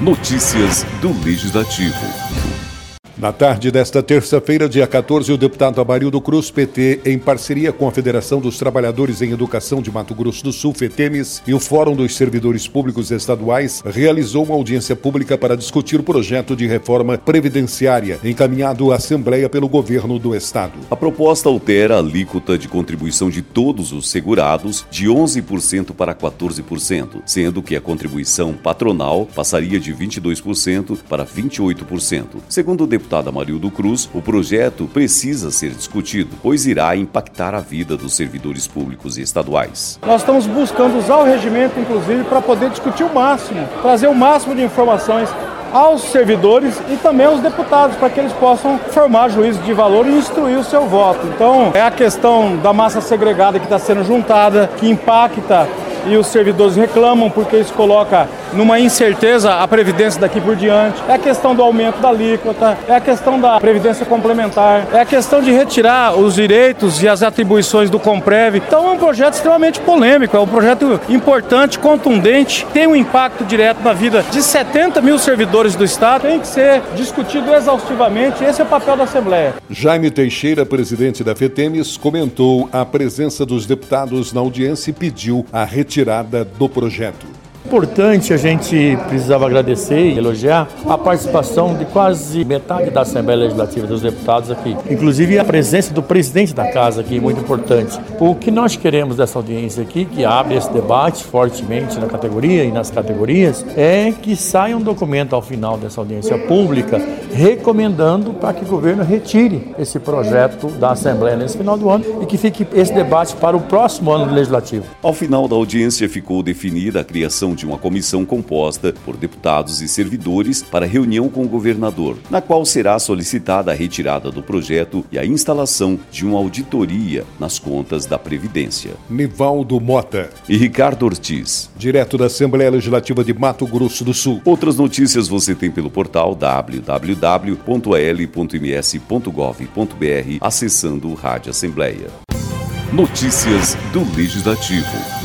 Notícias do Legislativo. Na tarde desta terça-feira, dia 14, o deputado Amarildo Cruz, PT, em parceria com a Federação dos Trabalhadores em Educação de Mato Grosso do Sul, FETEMES, e o Fórum dos Servidores Públicos Estaduais, realizou uma audiência pública para discutir o projeto de reforma previdenciária encaminhado à Assembleia pelo governo do Estado. A proposta altera a alíquota de contribuição de todos os segurados de 11% para 14%, sendo que a contribuição patronal passaria de 22% para 28%. Segundo o deputado Amarildo Cruz, o projeto precisa ser discutido, pois irá impactar a vida dos servidores públicos e estaduais. Nós estamos buscando usar o regimento, inclusive, para poder discutir o máximo, trazer o máximo de informações aos servidores e também aos deputados, para que eles possam formar juízo de valor e instruir o seu voto. Então, é a questão da massa segregada que está sendo juntada, que impacta, e os servidores reclamam porque isso coloca numa incerteza a previdência daqui por diante. É a questão do aumento da alíquota, é a questão da previdência complementar, é a questão de retirar os direitos e as atribuições do Comprev. Então é um projeto extremamente polêmico, é um projeto importante, contundente, tem um impacto direto na vida de 70 mil servidores do Estado, tem que ser discutido exaustivamente, esse é o papel da Assembleia. Jaime Teixeira, presidente da FETEMES, comentou a presença dos deputados na audiência e pediu a retirada do projeto. Importante, a gente precisava agradecer e elogiar a participação de quase metade da Assembleia Legislativa dos deputados aqui. Inclusive a presença do presidente da casa aqui, muito importante. O que nós queremos dessa audiência aqui, que abre esse debate fortemente na categoria e nas categorias, é que saia um documento ao final dessa audiência pública recomendando para que o governo retire esse projeto da Assembleia nesse final do ano e que fique esse debate para o próximo ano legislativo. Ao final da audiência ficou definida a criação de uma comissão composta por deputados e servidores para reunião com o governador, na qual será solicitada a retirada do projeto e a instalação de uma auditoria nas contas da Previdência. Nivaldo Mota e Ricardo Ortiz, direto da Assembleia Legislativa de Mato Grosso do Sul. Outras notícias você tem pelo portal www.al.ms.gov.br, acessando o Rádio Assembleia. Notícias do Legislativo.